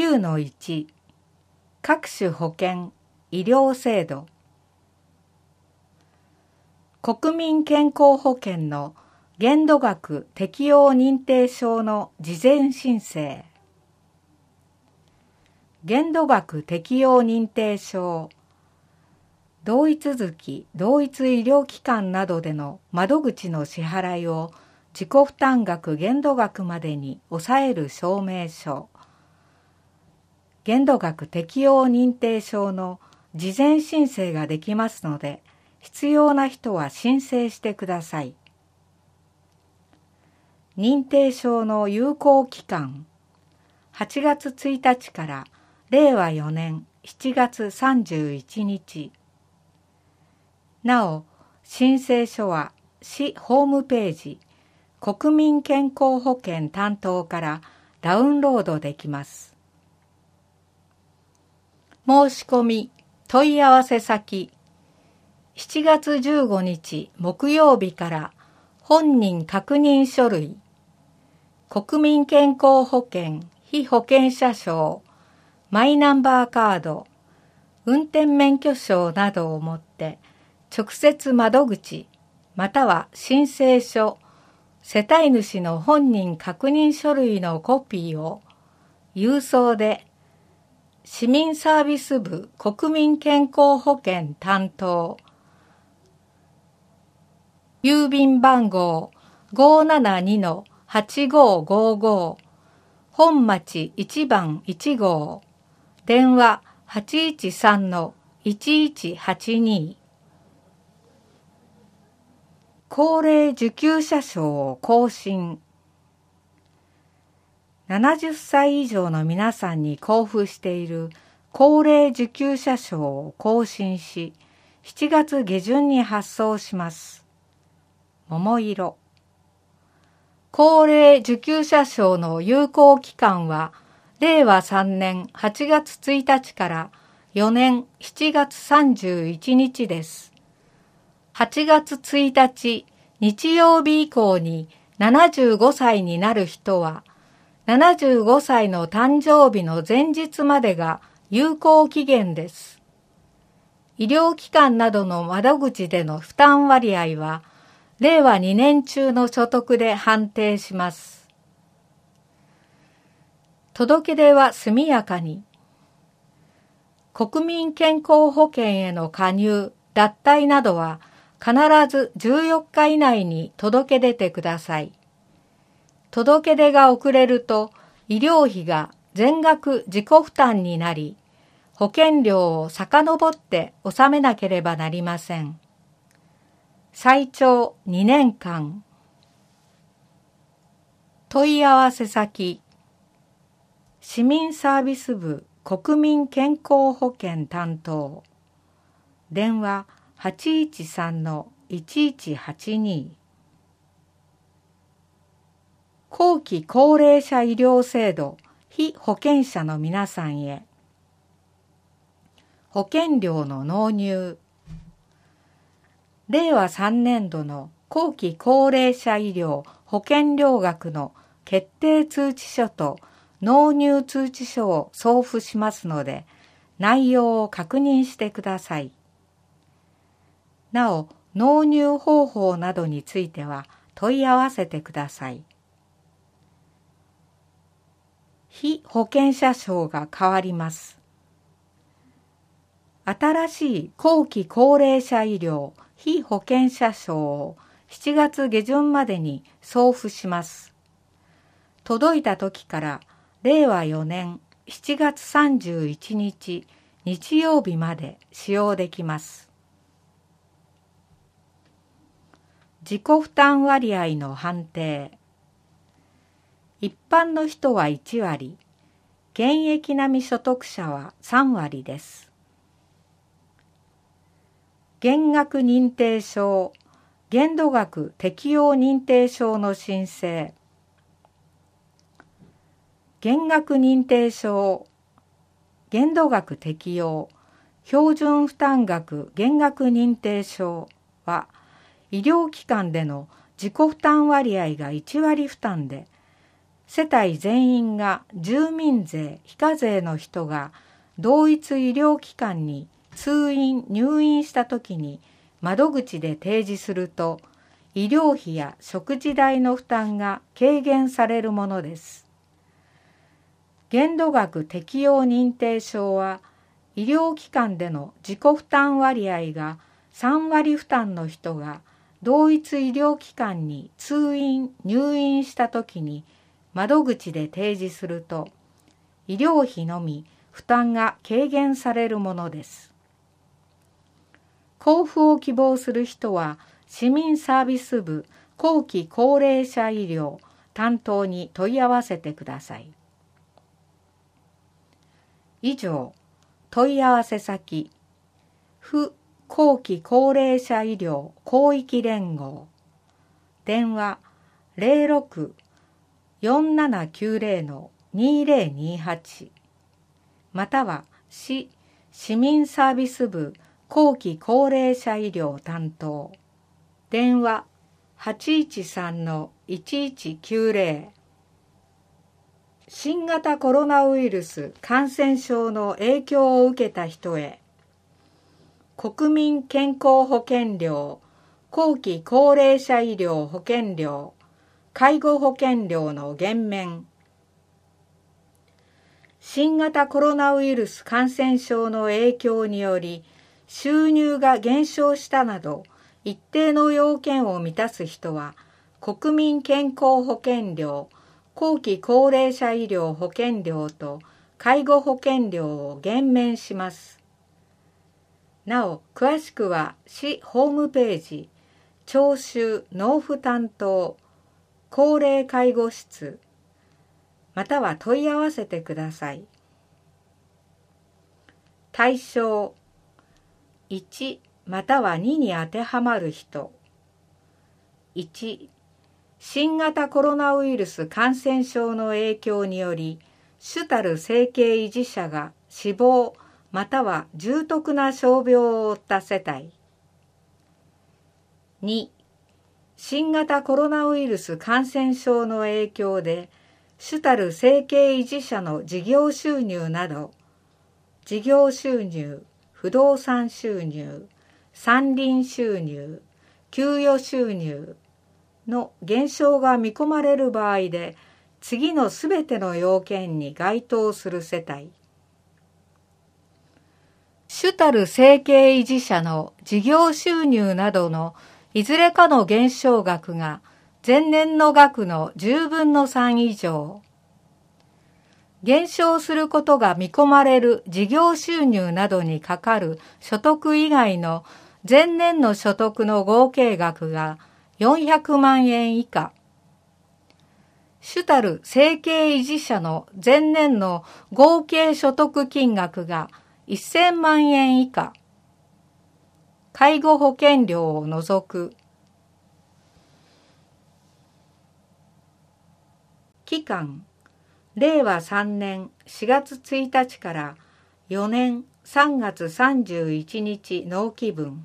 9-1 各種保険・医療制度。国民健康保険の限度額適用認定証の事前申請。限度額適用認定証。同意続き同一医療機関などでの窓口の支払いを自己負担額限度額までに抑える証明書。限度額適用認定証の事前申請ができますので、必要な人は申請してください。認定証の有効期間、8月1日から令和4年7月31日。なお、申請書は市ホームページ、国民健康保険担当からダウンロードできます。申し込み、問い合わせ先、7月15日木曜日から本人確認書類、国民健康保険被保険者証、マイナンバーカード、運転免許証などを持って直接窓口または申請書、世帯主の本人確認書類のコピーを郵送で市民サービス部国民健康保険担当郵便番号 572-8555 本町1番1号電話 813-1182 高齢受給者証を更新。70歳以上の皆さんに交付している高齢受給者証を更新し、7月下旬に発送します。桃色。高齢受給者証の有効期間は、令和3年8月1日から4年7月31日です。8月1日日曜日以降に75歳になる人は、75歳の誕生日の前日までが有効期限です。医療機関などの窓口での負担割合は、令和2年中の所得で判定します。届け出は速やかに。国民健康保険への加入、脱退などは必ず14日以内に届け出てください。届け出が遅れると医療費が全額自己負担になり、保険料を遡って納めなければなりません。最長2年間。問い合わせ先、市民サービス部国民健康保険担当、電話 813-1182 後期高齢者医療制度被保険者の皆さんへ。保険料の納入。令和3年度の後期高齢者医療保険料額の決定通知書と納入通知書を送付しますので、内容を確認してください。なお、納入方法などについては問い合わせてください。被保険者証が変わります。新しい後期高齢者医療被保険者証を7月下旬までに送付します。届いた時から令和4年7月31日日曜日まで使用できます。自己負担割合の判定。一般の人は1割、現役並み所得者は3割です。減額認定証、限度額適用認定証の申請。減額認定証、限度額適用、標準負担額減額認定証は、医療機関での自己負担割合が1割負担で、 世帯全員が住民税非課税の人が同一医療機関に通院・入院したときに窓口で提示すると、医療費や食事代の負担が軽減されるものです。限度額適用認定証は、医療機関での自己負担割合が3割負担の人が同一医療機関に通院・入院したときに窓口で提示すると、医療費のみ負担が軽減されるものです。交付を希望する人は、市民サービス部後期高齢者医療担当に問い合わせてください。以上、問い合わせ先、府後期高齢者医療広域連合、電話06-4790-2028、または市民サービス部後期高齢者医療担当、電話 813-1190。新型コロナウイルス感染症の影響を受けた人へ、国民健康保険料、後期高齢者医療保険料、介護保険料の減免。新型コロナウイルス感染症の影響により収入が減少したなど一定の要件を満たす人は、国民健康保険料、後期高齢者医療保険料と介護保険料を減免します。なお、詳しくは市ホームページ、徴収納付担当、高齢介護室、または問い合わせてください。対象、1または2に当てはまる人。1、新型コロナウイルス感染症の影響により、主たる生計維持者が死亡または重篤な傷病を負った世帯。2、新型コロナウイルス感染症の影響で、主たる生計維持者の事業収入など、事業収入、不動産収入、山林収入、給与収入の減少が見込まれる場合で、次のすべての要件に該当する世帯。主たる生計維持者の事業収入などのいずれかの減少額が前年の額の10分の3以上。減少することが見込まれる事業収入などにかかる所得以外の前年の所得の合計額が400万円以下。主たる生計維持者の前年の合計所得金額が1000万円以下。介護保険料を除く。期間、令和3年4月1日から4年3月31日納期分。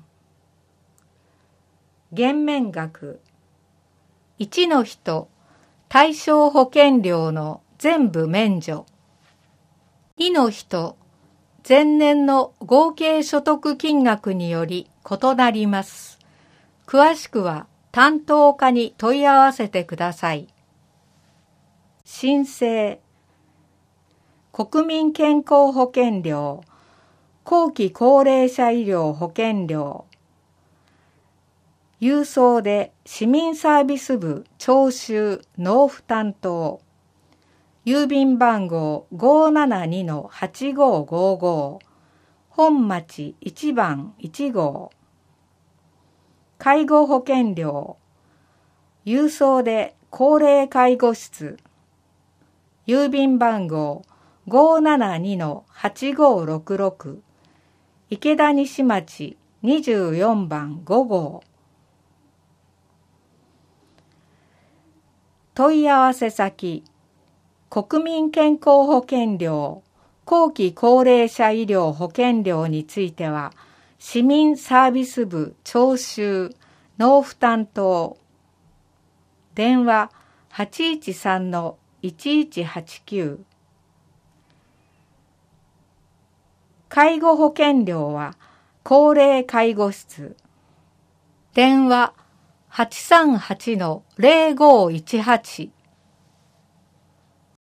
減免額、1の人、対象保険料の全部免除。2の人、前年の合計所得金額により異なります。詳しくは担当課に問い合わせてください。申請、国民健康保険料、後期高齢者医療保険料、郵送で市民サービス部徴収納付担当、郵便番号 572-8555 本町1番1号。介護保険料、郵送で高齢介護室、郵便番号 572-8566 池田西町24番5号。問い合わせ先、国民健康保険料、後期高齢者医療保険料については、市民サービス部徴収納付担当、電話 1189。介護保険料は高齢介護室。電話 838-0518